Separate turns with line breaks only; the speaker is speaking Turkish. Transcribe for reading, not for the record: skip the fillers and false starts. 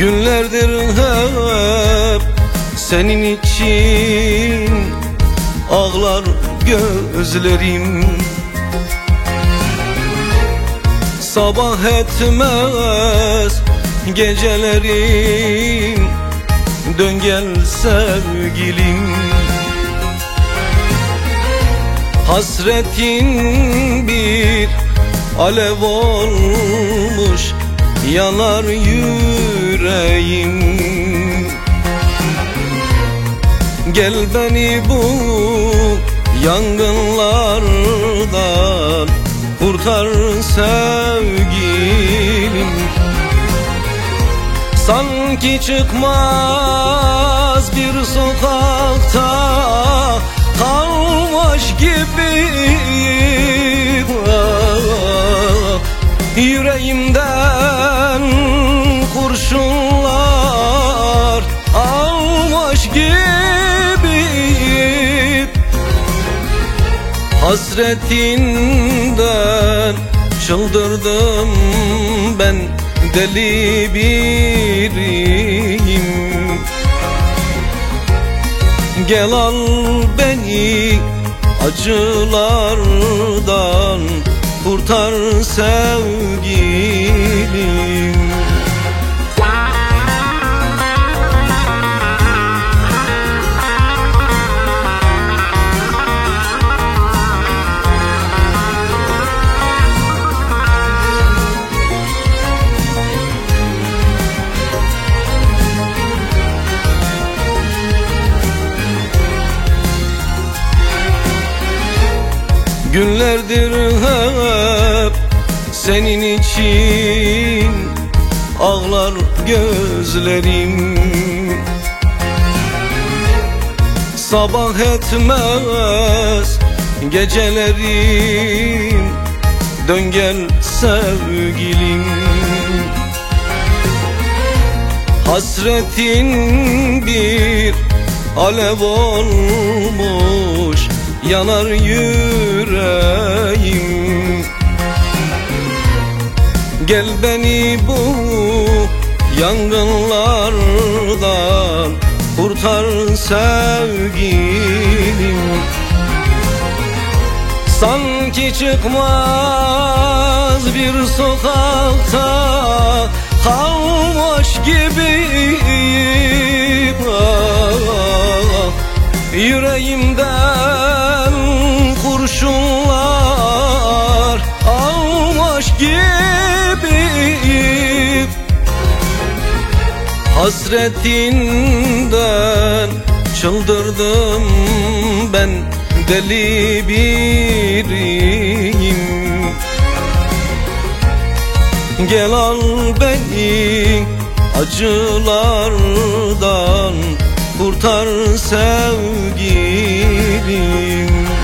Günlerdir hep senin için ağlar gözlerim. Sabah etmez gecelerim, dön gel sevgilim. Hasretin bir alev olmuş, yanar yüreğim. Gel beni bu yangınlardan kurtar sevgilim. Sanki çıkmaz bir sokakta kalmış gibiyim. Yüreğimden kurşunlar almış gibiyim. Hasretinden çıldırdım ben, deli biriyim. Gel al beni acılardan kurtar sevgilim. Günlerdir hep senin için ağlar gözlerim. Sabah etmez gecelerim, dön gel sevgilim. Hasretin bir alev olmuş, yanar yüreğim. Gel beni bu yangınlardan kurtar sevgilim. Sanki çıkmaz bir sokakta kalmış gibiyim. Yüreğimden kurşunlar almış gibiyim. Hasretinden çıldırdım ben, deli biriyim. Gel al beni acılardan kurtar sevgilim.